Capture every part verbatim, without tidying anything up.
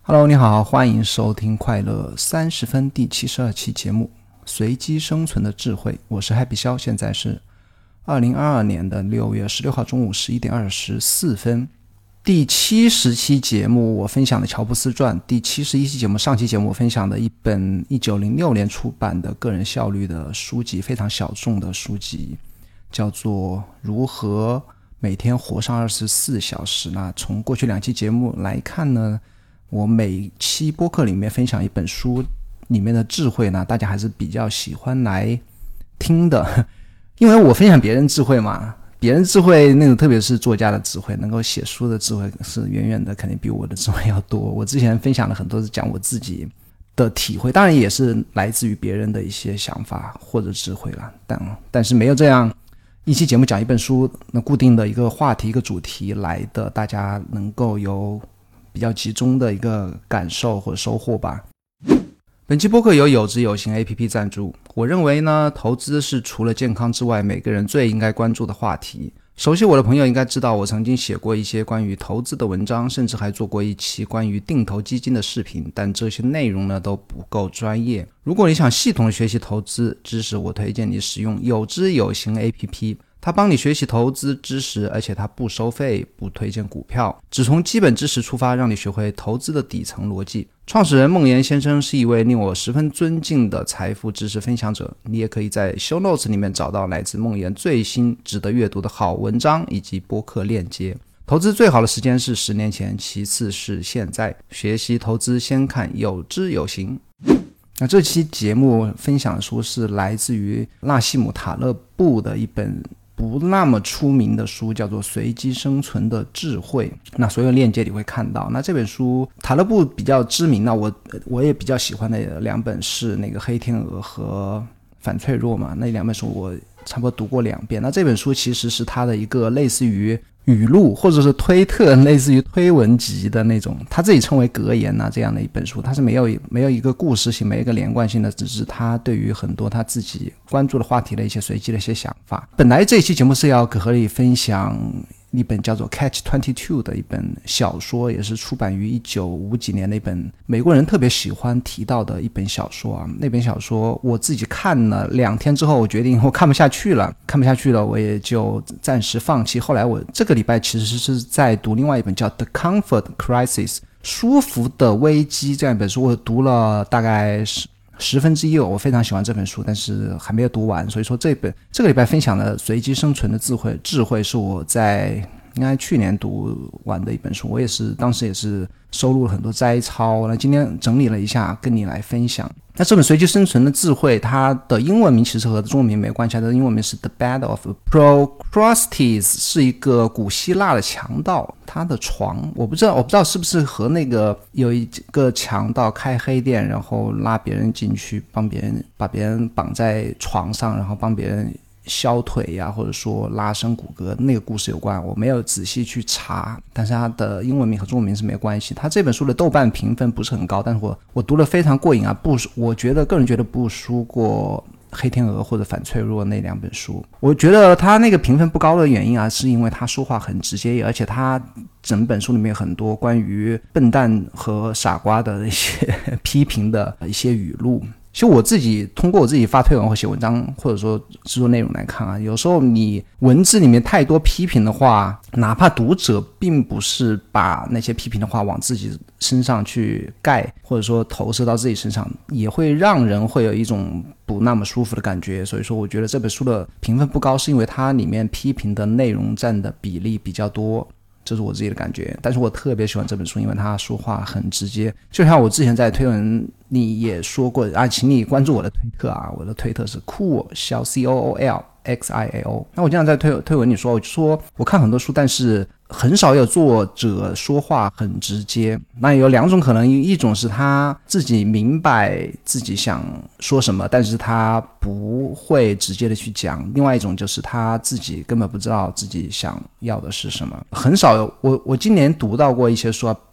Hello， 你好，欢迎收听快乐三十分第七十二期节目随机生存的智慧，我是 Happy 肖，现在是二零二二年的六月十六号中午十一点二十四分。第七十期节目我分享的乔布斯传，第七十一期节目上期节目我分享的一本一九零六年出版的个人效率的书籍，非常小众的书籍，叫做如何每天活上二十四小时。那从过去两期节目来看呢，我每期播客里面分享一本书里面的智慧呢，大家还是比较喜欢来听的，因为我分享别人智慧嘛，别人智慧那种特别是作家的智慧，能够写书的智慧是远远的肯定比我的智慧要多。我之前分享了很多是讲我自己的体会，当然也是来自于别人的一些想法或者智慧啦，但但是没有这样一期节目讲一本书那固定的一个话题一个主题来的，大家能够有比较集中的一个感受或者收获吧。本期播客由有知有行 A P P 赞助。我认为呢，投资是除了健康之外每个人最应该关注的话题。熟悉我的朋友应该知道，我曾经写过一些关于投资的文章，甚至还做过一期关于定投基金的视频，但这些内容呢都不够专业。如果你想系统的学习投资知识，我推荐你使用有知有行 A P P，它帮你学习投资知识，而且它不收费，不推荐股票，只从基本知识出发，让你学会投资的底层逻辑。创始人孟岩先生是一位令我十分尊敬的财富知识分享者，你也可以在 show notes 里面找到来自孟岩最新值得阅读的好文章以及播客链接。投资最好的时间是十年前，其次是现在。学习投资先看有知有行。那这期节目分享的书是来自于纳西姆塔勒布的一本不那么出名的书，叫做《随机生存的智慧》。那所有链接你会看到。那这本书塔勒布比较知名，那我我也比较喜欢的两本是那个《黑天鹅》和《反脆弱》嘛，那两本书我差不多读过两遍。那这本书其实是他的一个类似于语录或者是推特，类似于推文集的那种，他自己称为格言啊这样的一本书，它是没有没有一个故事性，没有一个连贯性的，只是他对于很多他自己关注的话题的一些随机的一些想法。本来这期节目是要和你分享一本叫做 Catch 二十二 的一本小说，也是出版于一九五几年的一本美国人特别喜欢提到的一本小说啊。那本小说我自己看了两天之后，我决定我看不下去了，看不下去了，我也就暂时放弃。后来我这个礼拜其实是在读另外一本叫 The Comfort Crisis 舒服的危机这样一本书，我读了大概是十分之一，我非常喜欢这本书，但是还没有读完。所以说这本这个礼拜分享的随机生存的智慧智慧是我在应该去年读完的一本书，我也是当时也是收录了很多摘抄，那今天整理了一下跟你来分享。那这本随机生存的智慧，它的英文名其实和中文名没关系，它的英文名是 The Bed of Procrustes， 是一个古希腊的强盗，他的床我不知道我不知道是不是和那个有一个强盗开黑店，然后拉别人进去，帮别人把别人绑在床上，然后帮别人削腿呀、啊，或者说拉伸骨骼，那个故事有关，我没有仔细去查，但是它的英文名和中文名是没关系。它这本书的豆瓣评分不是很高，但是我我读了非常过瘾啊，不，我觉得个人觉得不输过黑天鹅或者反脆弱那两本书。我觉得他那个评分不高的原因啊，是因为他说话很直接，而且他整本书里面有很多关于笨蛋和傻瓜的一些批评的一些语录。其实我自己通过我自己发推文或写文章或者说制作内容来看啊，有时候你文字里面太多批评的话，哪怕读者并不是把那些批评的话往自己身上去盖，或者说投射到自己身上，也会让人会有一种不那么舒服的感觉。所以说我觉得这本书的评分不高，是因为它里面批评的内容占的比例比较多，这是我自己的感觉。但是我特别喜欢这本书，因为他说话很直接，就像我之前在推文你也说过啊，请你关注我的推特啊，我的推特是 cool 小 C O O L X I A O。 那我经常在推推文里说，我就说我看很多书，但是很少有作者说话很直接。那有两种可能，一种是他自己明白自己想说什么，但是他不会直接的去讲，另外一种就是他自己根本不知道自己想要的是什么。很少有我我今年读到过一些书啊，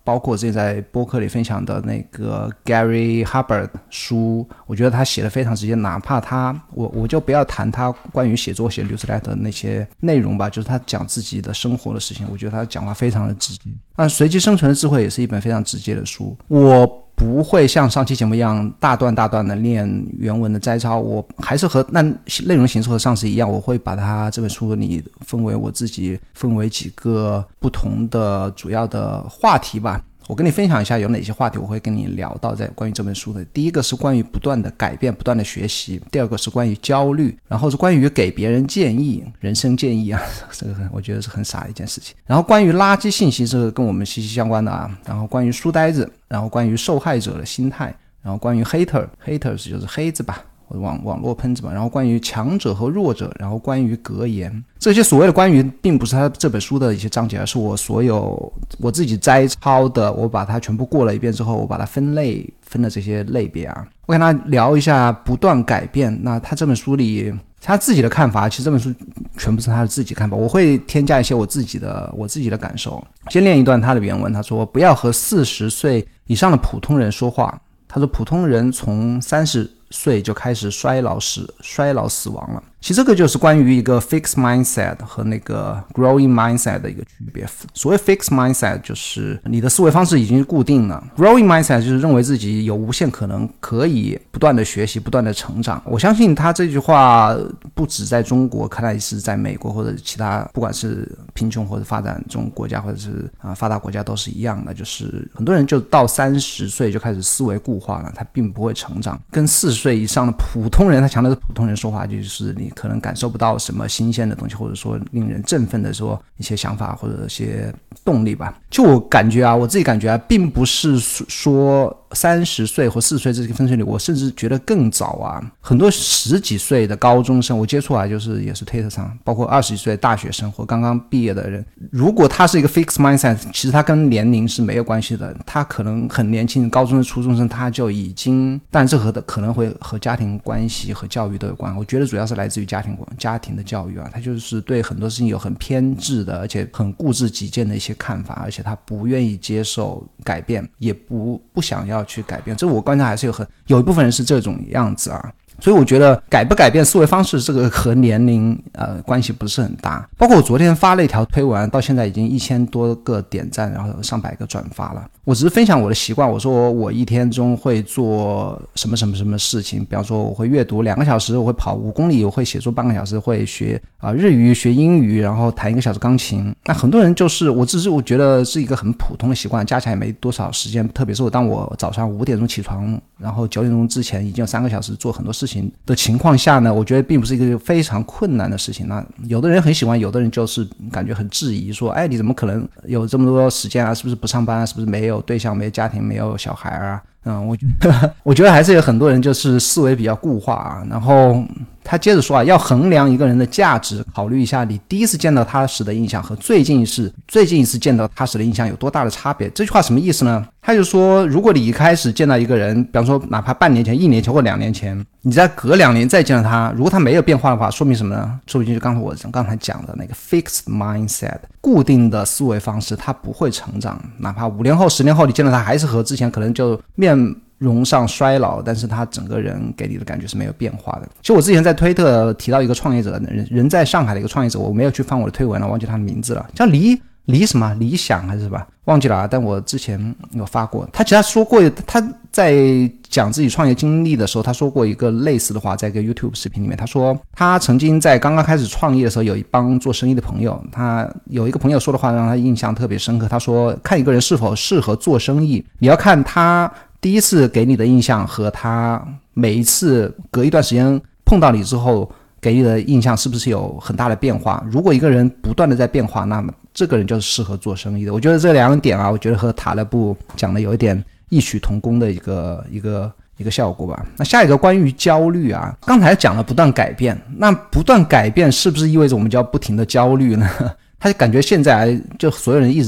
包括我之前在播客里分享的那个 Gary Hubbard 书，我觉得他写的非常直接，哪怕他我我就不要谈他关于写作写 newsletter 的那些内容吧，就是他讲自己的生活的事情，我觉得他讲话非常的直接。那随机生存的智慧也是一本非常直接的书，我不会像上期节目一样大段大段的念原文的摘抄，我还是和那内容形式和上次一样，我会把它这本书里分为我自己分为几个不同的主要的话题吧。我跟你分享一下有哪些话题我会跟你聊到在关于这本书的。第一个是关于不断的改变，不断的学习；第二个是关于焦虑，然后是关于给别人建议，人生建议啊，这个我觉得是很傻的一件事情。然后关于垃圾信息，这个跟我们息息相关的啊。然后关于书呆子，然后关于受害者的心态，然后关于 hater haters 就是黑子吧，网网络喷子嘛，然后关于强者和弱者，然后关于格言，这些所谓的关于并不是他这本书的一些章节，而是我所有我自己摘抄的，我把它全部过了一遍之后，我把它分类分的这些类别啊。我跟他聊一下不断改变，那他这本书里他自己的看法，其实这本书全部是他的自己看法，我会添加一些我自己的我自己的感受。先念一段他的原文，他说不要和四十岁以上的普通人说话，他说普通人从三十岁就开始衰老死衰老死亡了。其实这个就是关于一个 fixed mindset 和那个 growing mindset 的一个区别。所谓 fixed mindset 就是你的思维方式已经是固定了， growing mindset 就是认为自己有无限可能，可以不断的学习，不断的成长。我相信他这句话不止在中国，看来是在美国或者其他不管是贫穷或者发展中国家或者是、呃、发达国家都是一样的，就是很多人就到三十岁就开始思维固化了，他并不会成长。跟四十岁以上的普通人，他强调是普通人说话，就是你可能感受不到什么新鲜的东西，或者说令人振奋的说一些想法或者一些动力吧。就我感觉啊，我自己感觉啊，并不是说三十岁或四十岁这个分水岭，我甚至觉得更早啊，很多十几岁的高中生我接触啊，就是也是推特上，包括二十几岁的大学生或刚刚毕业的人，如果他是一个 fixed mindset， 其实他跟年龄是没有关系的，他可能很年轻，高中的初中生他就已经，但这和的可能会和家庭关系和教育都有关，我觉得主要是来自于家庭家庭的教育啊，他就是对很多事情有很偏执的，而且很固执己见的一些看法，而且他不愿意接受改变，也不不想要去改变，这我观察还是有很有一部分人是这种样子啊。所以我觉得改不改变思维方式这个和年龄呃关系不是很大。包括我昨天发了一条推文，到现在已经一千多个点赞，然后上百个转发了。我只是分享我的习惯，我说我一天中会做什么什么什么事情，比方说我会阅读两个小时，我会跑五公里，我会写作半个小时，会学啊、呃、日语学英语，然后弹一个小时钢琴。那很多人就是我只是我觉得是一个很普通的习惯，加起来也没多少时间，特别是我当我早上五点钟起床，然后九点钟之前已经有三个小时做很多事情的情况下呢，我觉得并不是一个非常困难的事情。那有的人很喜欢，有的人就是感觉很质疑，说哎你怎么可能有这么多时间啊，是不是不上班啊，是不是没有对象没有家庭没有小孩啊。嗯，我觉得我觉得还是有很多人就是思维比较固化啊。然后他接着说啊，要衡量一个人的价值，考虑一下你第一次见到他时的印象和最近一次最近一次见到他时的印象有多大的差别。这句话什么意思呢？他就说，如果你一开始见到一个人，比方说哪怕半年前、一年前或两年前，你再隔两年再见到他，如果他没有变化的话，说明什么呢？说明就刚才我刚才讲的那个 fixed mindset， 固定的思维方式，他不会成长。哪怕五年后、十年后你见到他，还是和之前可能就面容上衰老，但是他整个人给你的感觉是没有变化的。其实我之前在推特提到一个创业者，人人在上海的一个创业者，我没有去翻我的推文了，忘记他的名字了，叫李李什么理想还是吧，忘记了啊。但我之前有发过，他其实他说过，他在讲自己创业经历的时候，他说过一个类似的话，在一个 YouTube 视频里面，他说他曾经在刚刚开始创业的时候，有一帮做生意的朋友，他有一个朋友说的话让他印象特别深刻，他说看一个人是否适合做生意，你要看他第一次给你的印象和他每一次隔一段时间碰到你之后给你的印象是不是有很大的变化。如果一个人不断的在变化，那么这个人就是适合做生意的。我觉得这两点啊，我觉得和塔勒布讲的有一点异曲同工的一个一个一个效果吧。那下一个关于焦虑啊，刚才讲了不断改变，那不断改变是不是意味着我们就要不停的焦虑呢？他感觉现在就所有人一直在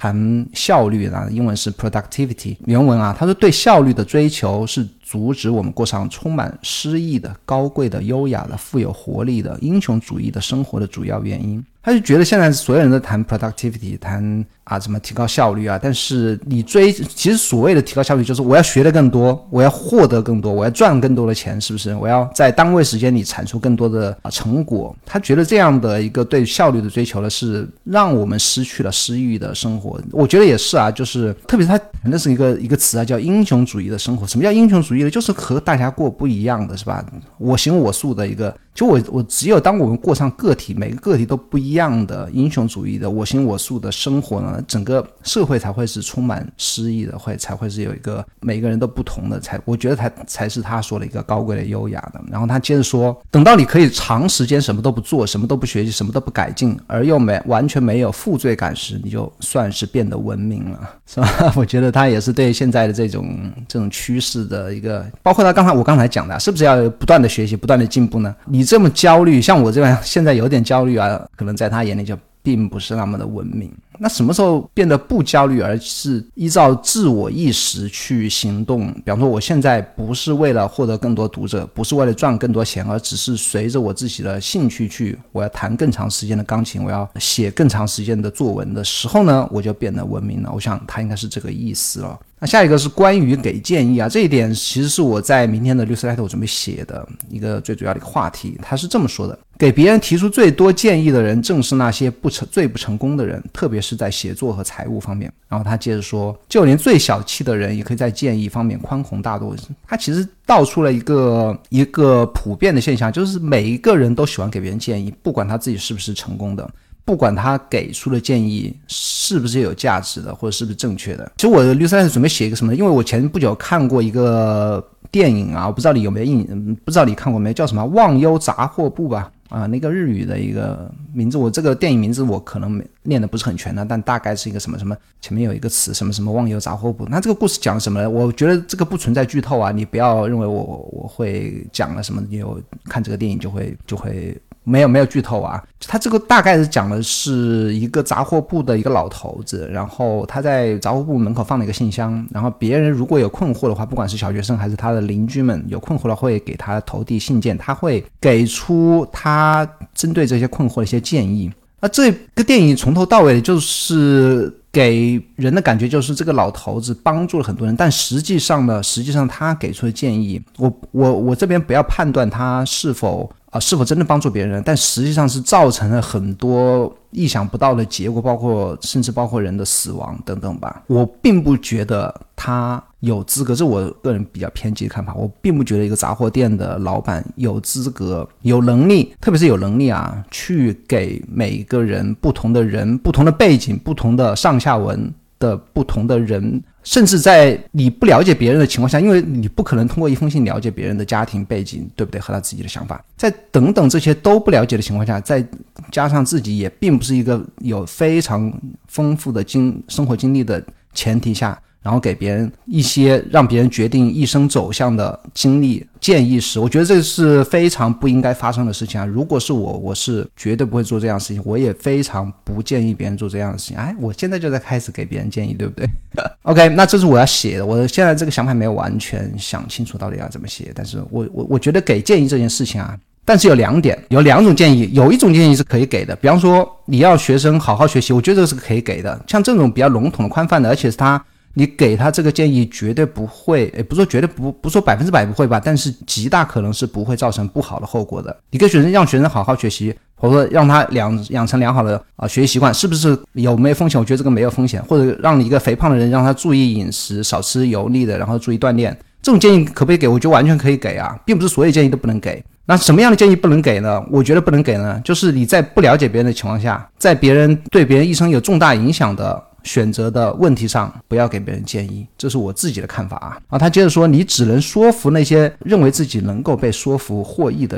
谈效率啊，英文是 productivity 原文啊，他说对效率的追求是阻止我们过上充满诗意的、高贵的、优雅的、富有活力的、英雄主义的生活的主要原因。他就觉得现在所有人都谈 productivity， 谈啊怎么提高效率啊，但是你追，其实所谓的提高效率就是我要学得更多，我要获得更多，我要赚更多的钱，是不是？我要在单位时间里产出更多的成果。他觉得这样的一个对效率的追求呢，是让我们失去了诗意的生活。我觉得也是啊，就是特别是他谈的是一个一个词啊，叫英雄主义的生活。什么叫英雄主义呢？就是和大家过不一样的，是吧？我行我素的一个。就我我只有当我们过上个体每个个体都不一样的英雄主义的我行我素的生活呢，整个社会才会是充满诗意的，会才会是有一个每个人都不同的，才我觉得才才是他说的一个高贵的优雅的。然后他接着说，等到你可以长时间什么都不做，什么都不学习，什么都不改进，而又没完全没有负罪感时，你就算是变得文明了，是吧？我觉得他也是对现在的这种这种趋势的一个，包括他刚才我刚才讲的，是不是要不断的学习不断的进步呢？你这么焦虑，像我这样现在有点焦虑啊，可能在他眼里就并不是那么的文明。那什么时候变得不焦虑，而是依照自我意识去行动？比方说我现在不是为了获得更多读者，不是为了赚更多钱，而只是随着我自己的兴趣去，我要弹更长时间的钢琴，我要写更长时间的作文的时候呢，我就变得文明了。我想他应该是这个意思了。那下一个是关于给建议啊，这一点其实是我在明天的律师 letter 我准备写的一个最主要的一个话题。他是这么说的，给别人提出最多建议的人正是那些不成最不成功的人，特别是在写作和财务方面。然后他接着说，就连最小气的人也可以在建议方面宽宏大度。他其实道出了一个一个普遍的现象，就是每一个人都喜欢给别人建议，不管他自己是不是成功的，不管他给出的建议是不是有价值的，或者是不是正确的。其实我的律师准备写一个什么，因为我前不久看过一个电影啊，我不知道你有没有印，不知道你看过没有，叫什么忘忧杂货铺吧，啊，那个日语的一个名字，我这个电影名字我可能念的不是很全的，但大概是一个什么什么，前面有一个词什么什么忘忧杂货铺。那这个故事讲什么呢？我觉得这个不存在剧透啊，你不要认为我我会讲了什么，你有看这个电影就会就会没有没有剧透啊。他这个大概是讲的是一个杂货铺的一个老头子，然后他在杂货铺门口放了一个信箱，然后别人如果有困惑的话，不管是小学生还是他的邻居们有困惑的会给他投递信件，他会给出他针对这些困惑的一些建议。那这个电影从头到尾就是给人的感觉就是这个老头子帮助了很多人，但实际上呢，实际上他给出的建议，我我我这边不要判断他是否啊、呃、是否真的帮助别人，但实际上是造成了很多意想不到的结果，包括甚至包括人的死亡等等吧。我并不觉得他有资格，这是我个人比较偏激的看法，我并不觉得一个杂货店的老板有资格有能力，特别是有能力啊，去给每一个人不同的人不同的背景不同的上下文的不同的人，甚至在你不了解别人的情况下，因为你不可能通过一封信了解别人的家庭背景，对不对，和他自己的想法，在等等这些都不了解的情况下，再加上自己也并不是一个有非常丰富的经生活经历的前提下，然后给别人一些让别人决定一生走向的经历建议时，我觉得这是非常不应该发生的事情啊！如果是我，我是绝对不会做这样的事情，我也非常不建议别人做这样的事情。哎，我现在就在开始给别人建议，对不对？OK， 那这是我要写的，我现在这个想法没有完全想清楚到底要怎么写，但是我我我觉得给建议这件事情啊，但是有两点，有两种建议，有一种建议是可以给的，比方说你要学生好好学习，我觉得这个是可以给的，像这种比较笼统的宽泛的，而且是他你给他这个建议绝对不会，也不说绝对不不说百分之百不会吧，但是极大可能是不会造成不好的后果的。你跟学生让学生好好学习，或者说让他养养成良好的啊学习习惯，是不是有没有风险？我觉得这个没有风险。或者让你一个肥胖的人让他注意饮食，少吃油腻的，然后注意锻炼，这种建议可不可以给？我觉得完全可以给啊，并不是所有建议都不能给。那什么样的建议不能给呢？我觉得不能给呢，就是你在不了解别人的情况下，在别人对别人一生有重大影响的选择的问题上，不要给别人建议，这是我自己的看法啊。啊，他接着说，你只能说服那些认为自己能够被说服获益的人，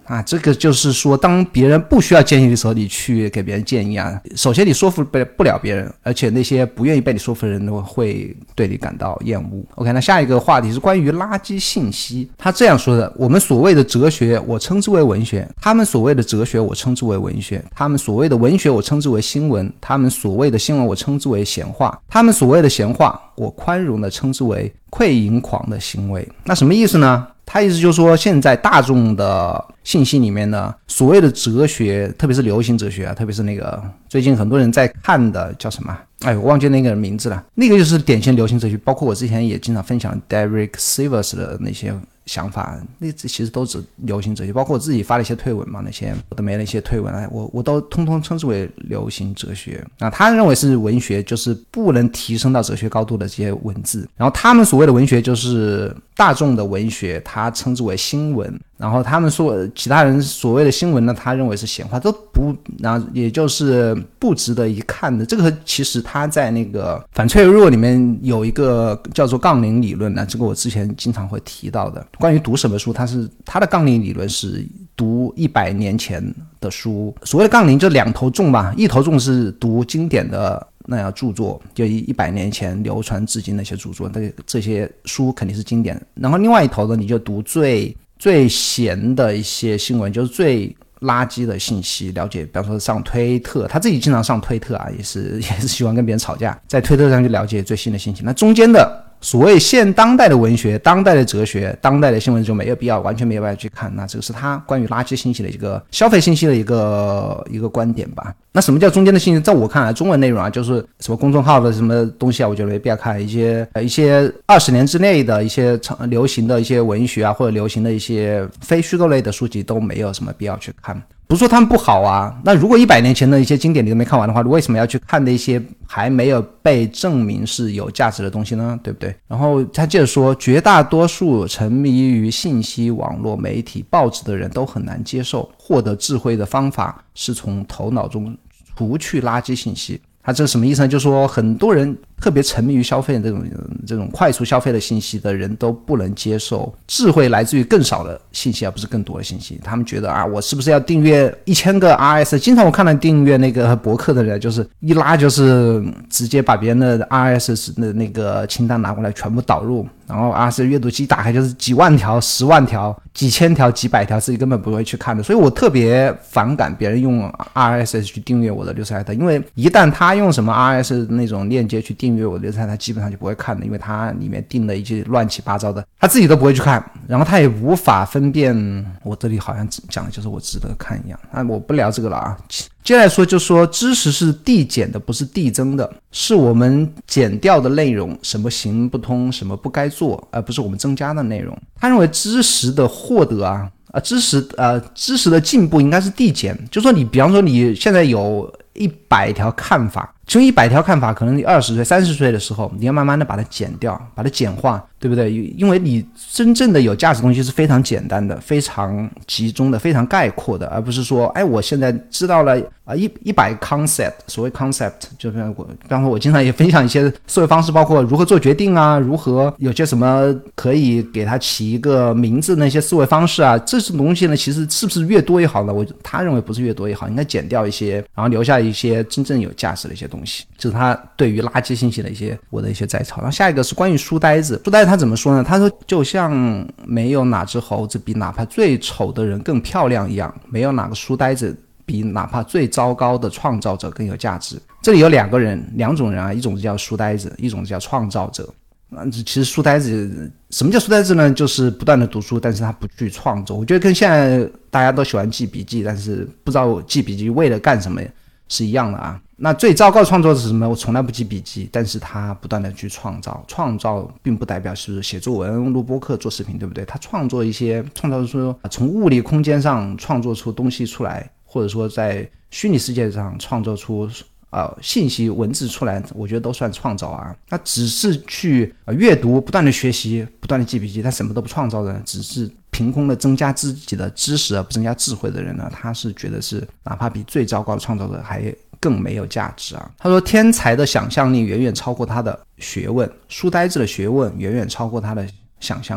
啊，这个就是说，当别人不需要建议的时候，你去给别人建议啊。首先，你说服不了别人，而且那些不愿意被你说服的人都会对你感到厌恶。OK， 那下一个话题是关于垃圾信息。他这样说的：我们所谓的哲学，我称之为文学；他们所谓的哲学，我称之为文学；他们所谓的文学，我称之为新闻；他们所谓的新闻，我称之为闲话；他们所谓的闲话，我宽容的称之为窥淫狂的行为。那什么意思呢？他意思就是说，现在大众的信息里面呢，所谓的哲学，特别是流行哲学啊，特别是那个最近很多人在看的叫什么？哎，我忘记那个名字了。那个就是典型流行哲学，包括我之前也经常分享 Derek Sivers 的那些想法，那其实都是流行哲学，包括我自己发了一些推文嘛，那些我都没了一些推文，我我都通通称之为流行哲学。那他认为是文学，就是不能提升到哲学高度的这些文字，然后他们所谓的文学就是大众的文学，他称之为新闻。然后他们说其他人所谓的新闻呢，他认为是闲话，都不，然后也就是不值得一看的。这个其实他在那个反脆弱里面有一个叫做杠铃理论呢，这个我之前经常会提到的。关于读什么书，他是他的杠铃理论是读一百年前的书。所谓的杠铃就两头重吧，一头重是读经典的那样著作，就一百年前流传至今那些著作，这些书肯定是经典。然后另外一头呢，你就读最最闲的一些新闻，就是最垃圾的信息，了解，比方说上推特，他自己经常上推特啊，也是也是喜欢跟别人吵架，在推特上就了解最新的信息。那中间的所谓现当代的文学、当代的哲学、当代的新闻就没有必要，完全没有必要去看。那这个是他关于垃圾信息的一个消费信息的一个一个观点吧。那什么叫中间的信息？在我看来，中文内容啊，就是什么公众号的什么东西啊，我觉得没必要看。一些一些二十年之内的一些流行的一些文学啊，或者流行的一些非虚构类的书籍都没有什么必要去看。不是说他们不好啊，那如果一百年前的一些经典你都没看完的话，为什么要去看那些还没有被证明是有价值的东西呢？对不对？然后他接着说，绝大多数沉迷于信息网络媒体报纸的人都很难接受获得智慧的方法是从头脑中除去垃圾信息。他这什么意思呢？就是说很多人特别沉迷于消费这种这种快速消费的信息的人都不能接受智慧来自于更少的信息而不是更多的信息。他们觉得啊，我是不是要订阅一千个 R S？ 经常我看到订阅那个博客的人，就是一拉就是直接把别人的 R S 的那个清单拿过来全部导入，然后 R S 阅读器打开就是几万条、十万条、几千条、几百条，自己根本不会去看的。所以我特别反感别人用 R S 去订阅我的六十海特，因为一旦他用什么 R S 那种链接去订阅我的六十海特，他基本上就不会看的，因为他里面订了一些乱七八糟的，他自己都不会去看，然后他也无法分辨。我这里好像讲的就是我值得看一样，那我不聊这个了啊。接下来说，就说知识是递减的，不是递增的，是我们减掉的内容，什么行不通，什么不该做，而不是我们增加的内容。他认为知识的获得啊，啊知识呃知识的进步应该是递减，就说你比方说你现在有一百条看法，其中一百条看法可能你二十岁、三十岁的时候，你要慢慢的把它减掉，把它简化，对不对？因为你真正的有价值的东西是非常简单的、非常集中的、非常概括的，而不是说，哎，我现在知道了啊一一百 concept， 所谓 concept 就是我，比方说我经常也分享一些思维方式，包括如何做决定啊，如何有些什么可以给它起一个名字那些思维方式啊，这种东西呢，其实是不是越多越好呢？我他认为不是越多越好，应该减掉一些，然后留下一些真正有价值的一些东西。这是他对于垃圾信息的一些我的一些摘抄。然后下一个是关于书呆子，书呆子他怎么说呢？他说就像没有哪只猴子比哪怕最丑的人更漂亮一样，没有哪个书呆子比哪怕最糟糕的创造者更有价值。这里有两个人，两种人啊，一种叫书呆子，一种叫创造者。其实书呆子，什么叫书呆子呢？就是不断的读书，但是他不去创作。我觉得跟现在大家都喜欢记笔记，但是不知道记笔记为了干什么是一样的啊。那最糟糕的创作者是什么？我从来不记笔记，但是他不断的去创造。创造并不代表是写作文、录播客、做视频，对不对？他创作一些，创造出从物理空间上创作出东西出来，或者说在虚拟世界上创作出呃信息文字出来，我觉得都算创造啊。他只是去、呃、阅读，不断的学习，不断的记笔记，他什么都不创造的，只是凭空的增加自己的知识而不增加智慧的人呢，他是觉得是哪怕比最糟糕的创造者还更没有价值啊。他说天才的想象力远远超过他的学问，书呆子的学问远远超过他的想象力。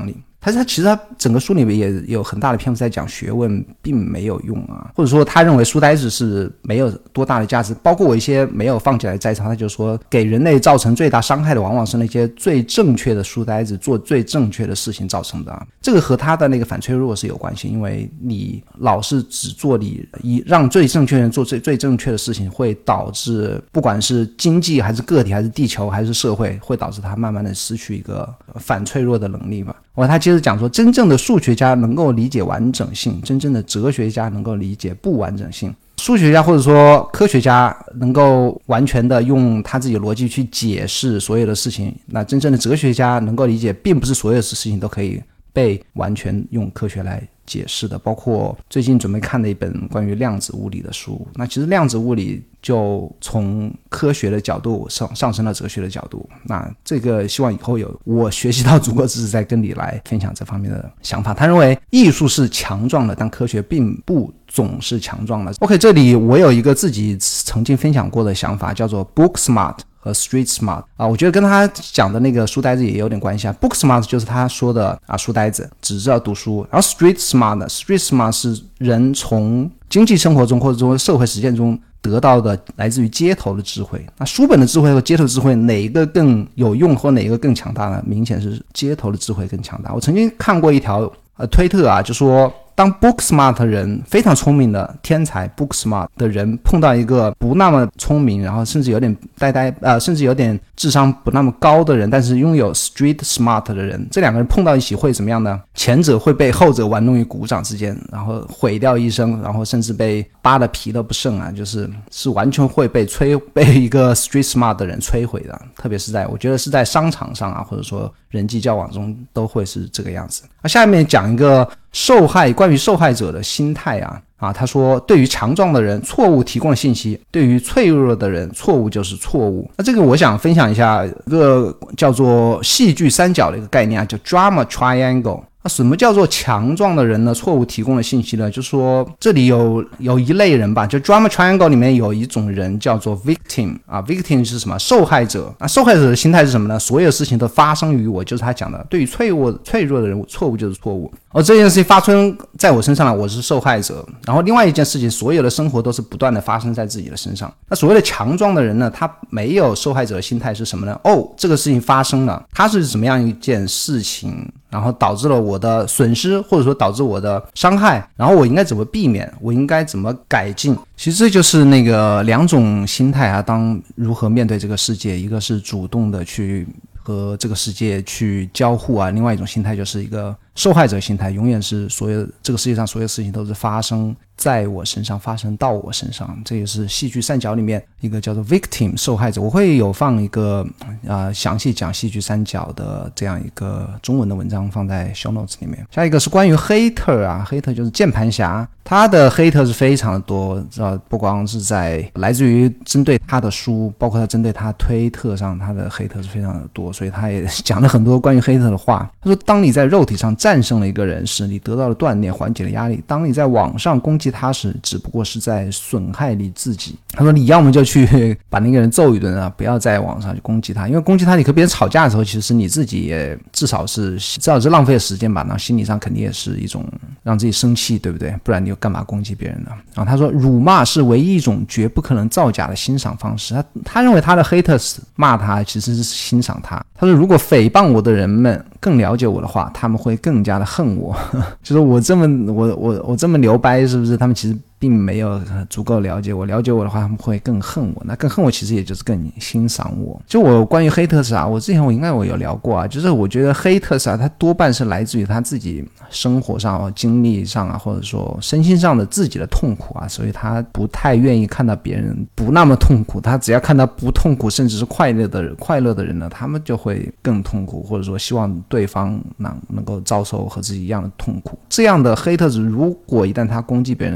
他他其实他整个书里面也有很大的篇幅在讲学问并没有用啊，或者说他认为书呆子是没有多大的价值，包括我一些没有放起来摘抄，他就说给人类造成最大伤害的往往是那些最正确的书呆子做最正确的事情造成的啊。这个和他的那个反脆弱是有关系，因为你老是只做你以让最正确的人做最最正确的事情，会导致不管是经济还是个体还是地球还是社会，会导致他慢慢的失去一个反脆弱的能力吧。我他接着讲说，真正的数学家能够理解完整性，真正的哲学家能够理解不完整性。数学家或者说科学家能够完全的用他自己的逻辑去解释所有的事情，那真正的哲学家能够理解并不是所有的事情都可以被完全用科学来解释的。包括最近准备看的一本关于量子物理的书，那其实量子物理就从科学的角度上上升到哲学的角度，那这个希望以后有我学习到足够知识再跟你来分享这方面的想法。他认为艺术是强壮的，但科学并不总是强壮的。 OK， 这里我有一个自己曾经分享过的想法，叫做 book smart和 street smart 啊，我觉得跟他讲的那个书呆子也有点关系啊。book smart 就是他说的啊书呆子只知道读书，然后 street smart street smart 是人从经济生活中或者说社会实践中得到的来自于街头的智慧。那书本的智慧和街头智慧哪一个更有用或哪一个更强大呢？明显是街头的智慧更强大。我曾经看过一条呃推特啊，就说当 book smart 的人，非常聪明的天才 book smart 的人碰到一个不那么聪明，然后甚至有点呆呆呃，甚至有点智商不那么高的人，但是拥有 street smart 的人，这两个人碰到一起会怎么样呢？前者会被后者玩弄于股掌之间，然后毁掉一生，然后甚至被扒的皮都不剩啊，就是是完全会被摧被一个 street smart 的人摧毁的。特别是在我觉得是在商场上啊，或者说人际交往中都会是这个样子。那下面讲一个受害关于受害者的心态啊啊，他说对于强壮的人，错误提供了信息；对于脆弱的人，错误就是错误。那这个我想分享一下一个叫做戏剧三角的一个概念啊，叫 drama triangle。那什么叫做强壮的人呢？错误提供的信息呢？就是说这里有有一类人吧，就 drama triangle 里面有一种人叫做 victim 啊 ，victim 是什么？受害者。那受害者的心态是什么呢？所有事情都发生于我，就是他讲的，对于脆弱脆弱的人，错误就是错误。而这件事情发生在我身上了，我是受害者。然后另外一件事情，所有的生活都是不断的发生在自己的身上。那所谓的强壮的人呢，他没有受害者的心态是什么呢？哦，这个事情发生了，它是怎么样一件事情？然后导致了我的损失，或者说导致我的伤害，然后我应该怎么避免，我应该怎么改进。其实这就是那个两种心态啊，当如何面对这个世界，一个是主动的去和这个世界去交互啊，另外一种心态就是一个受害者心态，永远是所有这个世界上所有事情都是发生在我身上，发生到我身上。这也是戏剧三角里面一个叫做 victim 受害者。我会有放一个呃详细讲戏剧三角的这样一个中文的文章放在 show notes 里面。下一个是关于 hater 啊 hater 就是键盘侠，他的 hater 是非常的多，知道不光是在来自于针对他的书，包括他针对他推特上，他的 hater 是非常的多，所以他也讲了很多关于 hater 的话。他说当你在肉体上战胜了一个人时，你得到了锻炼，缓解了压力；当你在网上攻击他时，只不过是在损害你自己。他说你要么就去把那个人揍一顿啊，不要在网上去攻击他，因为攻击他你和别人吵架的时候，其实你自己也至少是至少是浪费了时间吧，那心理上肯定也是一种让自己生气，对不对？不然你又干嘛攻击别人呢？然后他说辱骂是唯一一种绝不可能造假的欣赏方式。他他认为他的 haters 骂他其实是欣赏他。他说如果诽谤我的人们更了解我的话，他们会更加的恨我。就是我这么我我我这么牛掰，是不是他们其实并没有足够了解我，了解我的话他们会更恨我，那更恨我其实也就是更欣赏我。就我关于 haters 啊，我之前我应该我有聊过啊，就是我觉得 haters 啊，它多半是来自于他自己生活上啊、经历上啊，或者说身心上的自己的痛苦啊，所以他不太愿意看到别人不那么痛苦，他只要看到不痛苦甚至是快乐的人快乐的人呢，他们就会更痛苦，或者说希望对方能能够遭受和自己一样的痛苦。这样的 haters 如果一旦他攻击别人，其实是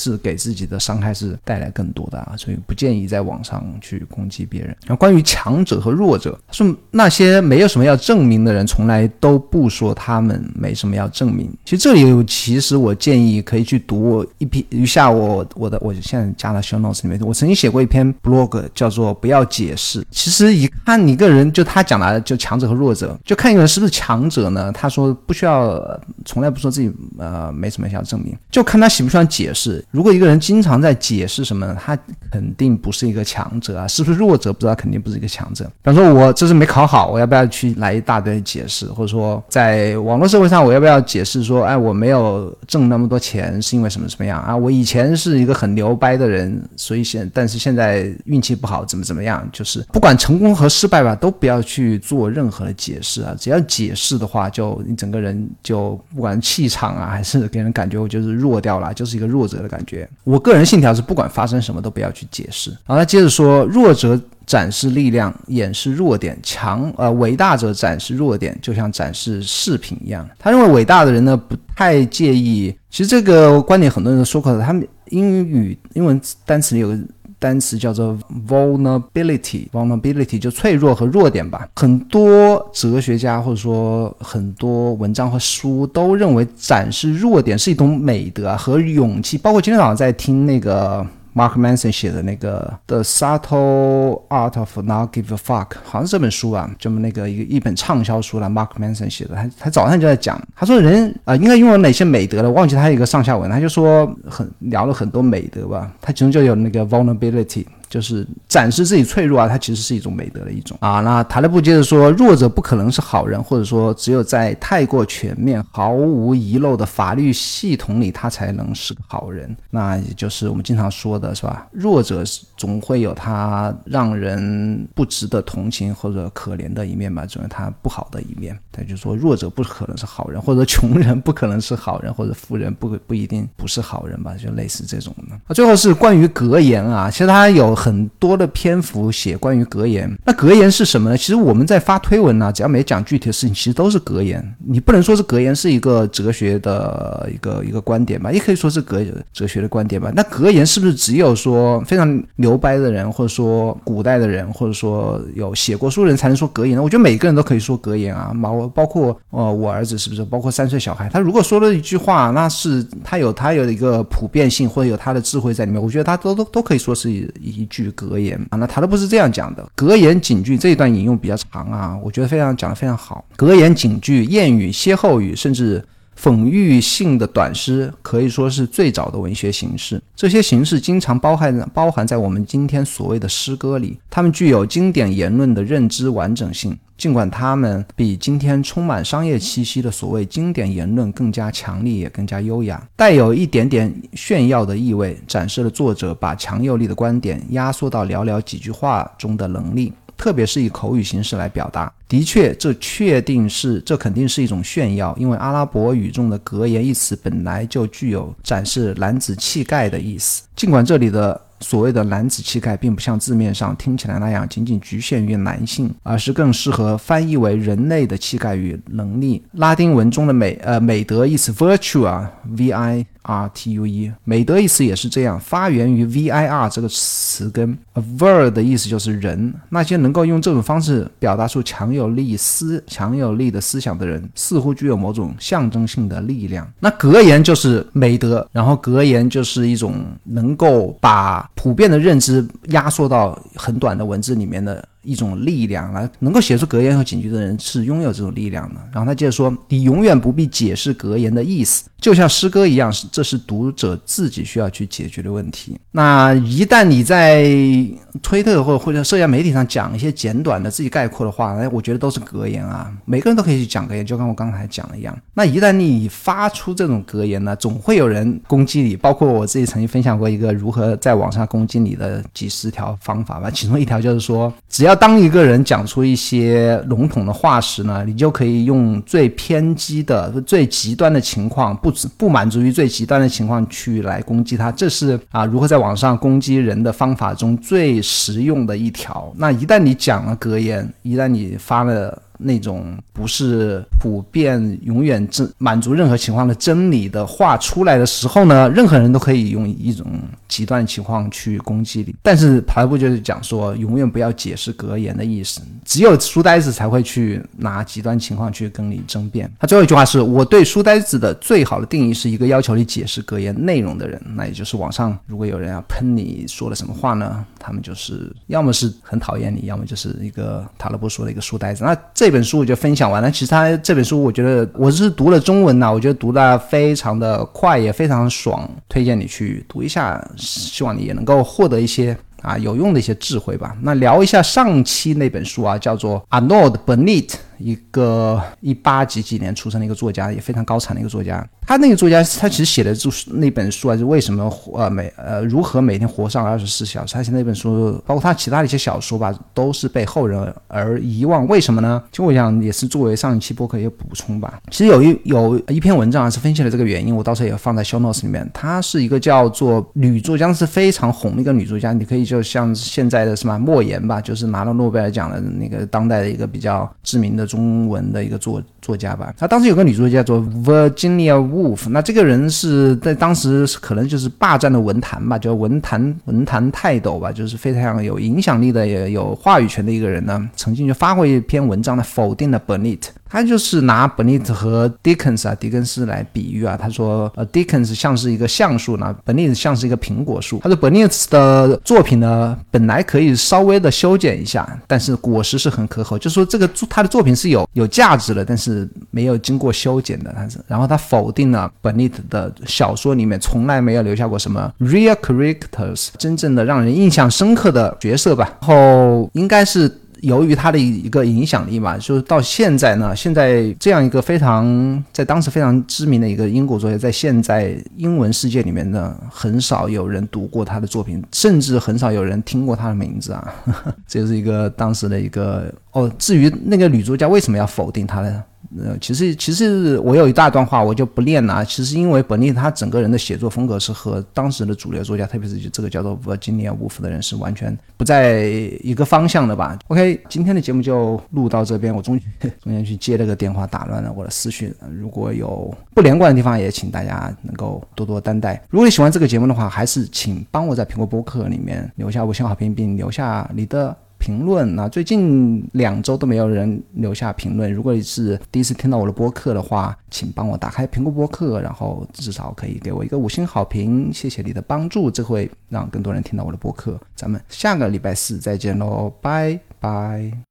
是给自己的伤害是带来更多的啊，所以不建议在网上去攻击别人。然后关于强者和弱者，说那些没有什么要证明的人从来都不说他们没什么要证明。其实这里有，其实我建议可以去读一篇一下我我的我现在加到 show notes 里面，我曾经写过一篇 blog 叫做不要解释。其实一看一个人，就他讲的就强者和弱者，就看一个人是不是强者呢，他说不需要，从来不说自己呃没什么要证明，就看他喜不喜欢解释。如果一个人经常在解释什么，他肯定不是一个强者啊，是不是弱者不知道，肯定不是一个强者。比方说我这次没考好，我要不要去来一大堆解释，或者说在网络社会上我要不要解释说，哎，我没有挣那么多钱是因为什么什么样啊，我以前是一个很牛掰的人，所以现但是现在运气不好怎么怎么样，就是不管成功和失败吧，都不要去做任何的解释啊，只要解释的话，就你整个人就不管气场啊还是给人感觉就是弱掉了，就是一个弱者的感觉。我个人信条是不管发生什么都不要去解释。然后他接着说，弱者展示力量，掩饰弱点，强呃伟大者展示弱点，就像展示饰品一样。他认为伟大的人呢不太介意，其实这个观点很多人都说过，他们英语英文单词里有个单词叫做 vulnerability vulnerability 就脆弱和弱点吧。很多哲学家或者说很多文章和书都认为展示弱点是一种美德和勇气，包括今天早上在听那个Mark Manson 写的那个 The Subtle Art of Not Give a Fuck， 好像是这本书啊，这么那个 一, 一本畅销书了 Mark Manson 写的。 他, 他早上就在讲，他说人啊、呃、应该拥有哪些美德了，忘记他有一个上下文，他就说很聊了很多美德吧，他其中就有那个 vulnerability，就是展示自己脆弱啊，它其实是一种美德的一种啊。那塔勒布接着说，弱者不可能是好人，或者说只有在太过全面毫无遗漏的法律系统里他才能是个好人。那也就是我们经常说的是吧，弱者总会有他让人不值得同情或者可怜的一面吧，总有他不好的一面。他就说弱者不可能是好人，或者穷人不可能是好人，或者富人不不一定不是好人吧，就类似这种的。最后是关于格言啊，其实他有很多的篇幅写关于格言。那格言是什么呢？其实我们在发推文啊，只要没讲具体的事情，其实都是格言。你不能说是格言是一个哲学的一个一个观点吧，也可以说是格哲学的观点吧。那格言是不是只有说非常牛掰的人，或者说古代的人，或者说有写过书的人才能说格言呢？我觉得每个人都可以说格言啊，包括呃我儿子是不是，包括三岁小孩，他如果说了一句话，那是他有他有一个普遍性或者有他的智慧在里面，我觉得他都都都可以说是一句格言啊。那塔勒布是这样讲的，格言警句，这一段引用比较长啊，我觉得非常讲得非常好。格言警句、谚语、歇后语，甚至讽喻性的短诗，可以说是最早的文学形式。这些形式经常包含包含在我们今天所谓的诗歌里，它们具有经典言论的认知完整性，尽管它们比今天充满商业气息的所谓经典言论更加强力，也更加优雅，带有一点点炫耀的意味，展示了作者把强有力的观点压缩到寥寥几句话中的能力，特别是以口语形式来表达。的确，这确定是这肯定是一种炫耀，因为阿拉伯语中的格言一词本来就具有展示男子气概的意思，尽管这里的所谓的男子气概并不像字面上听起来那样仅仅局限于男性，而是更适合翻译为人类的气概与能力。拉丁文中的美呃美德意思 virtue 啊 V I R T U E， 美德意思也是这样，发源于 V I R 这个词根， ver 的意思就是人。那些能够用这种方式表达出强有力思强有力的思想的人，似乎具有某种象征性的力量。那格言就是美德，然后格言就是一种能够把普遍的认知压缩到很短的文字里面的一种力量，来能够写出格言和警句的人是拥有这种力量的。然后他接着说，你永远不必解释格言的意思，就像诗歌一样，这是读者自己需要去解决的问题。那一旦你在推特或者或者社交媒体上讲一些简短的自己概括的话，我觉得都是格言啊，每个人都可以去讲格言，就跟我刚才讲的一样。那一旦你发出这种格言呢，总会有人攻击你，包括我自己曾经分享过一个如何在网上攻击你的几十条方法吧，其中一条就是说，只要当一个人讲出一些笼统的话时呢，你就可以用最偏激的最极端的情况，不不满足于最极端的情况去来攻击他。这是啊如何在网上攻击人的方法中最实用的一条。那一旦你讲了格言，一旦你发了那种不是普遍永远满足任何情况的真理的话出来的时候呢，任何人都可以用一种极端情况去攻击你。但是塔勒布就是讲说永远不要解释格言的意思，只有书呆子才会去拿极端情况去跟你争辩。他最后一句话是，我对书呆子的最好的定义是一个要求你解释格言内容的人。那也就是网上如果有人要喷你说了什么话呢，他们就是要么是很讨厌你，要么就是一个塔勒布说的一个书呆子。那这本书我就分享完了。其实他这本书我觉得我是读了中文啊，我觉得读得非常的快也非常爽，推荐你去读一下，希望你也能够获得一些啊有用的一些智慧吧。那聊一下上期那本书啊，叫做 Arnaud Bonit， 一个一八几几年出生的一个作家，也非常高产的一个作家。他那个作家他其实写的就是那本书啊，就为什么呃每呃如何每天活上二十四小时。他写那本书包括他其他的一些小说吧，都是被后人而遗忘。为什么呢？就我想也是作为上一期播客一个补充吧。其实有一有一篇文章啊是分析了这个原因，我到时候也放在 show notes 里面。她是一个叫做女作家，是非常红的一个女作家，你可以就像现在的什么莫言吧，就是拿了诺贝尔奖的那个当代的一个比较知名的中文的一个作作家吧。他当时有个女作家叫做 Virginia Woolf， 那这个人是在当时可能就是霸占了文坛吧，叫文坛文坛泰斗吧，就是非常有影响力的也有话语权的一个人呢，曾经就发过一篇文章呢，否定了 Bonit。他就是拿 Bonit 和 Dickens 啊，狄更斯来比喻啊。他说，呃 ，Dickens 像是一个橡树呢 ，Bonit 像是一个苹果树。他说 Bonit 的作品呢，本来可以稍微的修剪一下，但是果实是很可口。就是说，这个他的作品是有有价值的，但是没有经过修剪的。他是，然后他否定了 Bonit 的小说里面从来没有留下过什么 real characters， 真正的让人印象深刻的角色吧。然后应该是。由于他的一个影响力嘛，就是到现在呢，现在这样一个非常在当时非常知名的一个英国作家，在现在英文世界里面呢，很少有人读过他的作品，甚至很少有人听过他的名字啊。这就是一个当时的一个哦。至于那个女作家为什么要否定他呢？呃，其实其实我有一大段话我就不念了。其实因为本利他整个人的写作风格是和当时的主流作家，特别是这个叫做 Virginia Woolf 的人是完全不在一个方向的吧。OK， 今天的节目就录到这边，我中中间去接了个电话，打乱了我的思绪。如果有不连贯的地方，也请大家能够多多担待。如果你喜欢这个节目的话，还是请帮我在苹果播客里面留下五星好评，并留下你的评论。那最近两周都没有人留下评论，如果你是第一次听到我的播客的话，请帮我打开苹果播客，然后至少可以给我一个五星好评，谢谢你的帮助，这会让更多人听到我的播客。咱们下个礼拜四再见咯，拜拜。